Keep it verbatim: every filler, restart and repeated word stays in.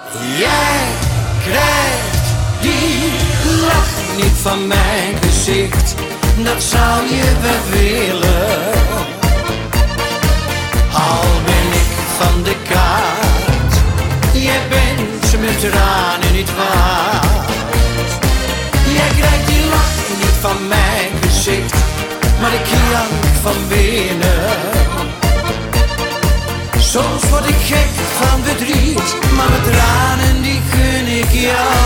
Jij krijgt die lach niet van mijn gezicht, dat zou je wel willen. Al ben ik van de kaart, jij bent met tranen niet waard. Jij krijgt die lach niet van mijn gezicht, maar ik jank van binnen. Soms word ik gek van verdriet, maar mijn tranen die gun ik jou.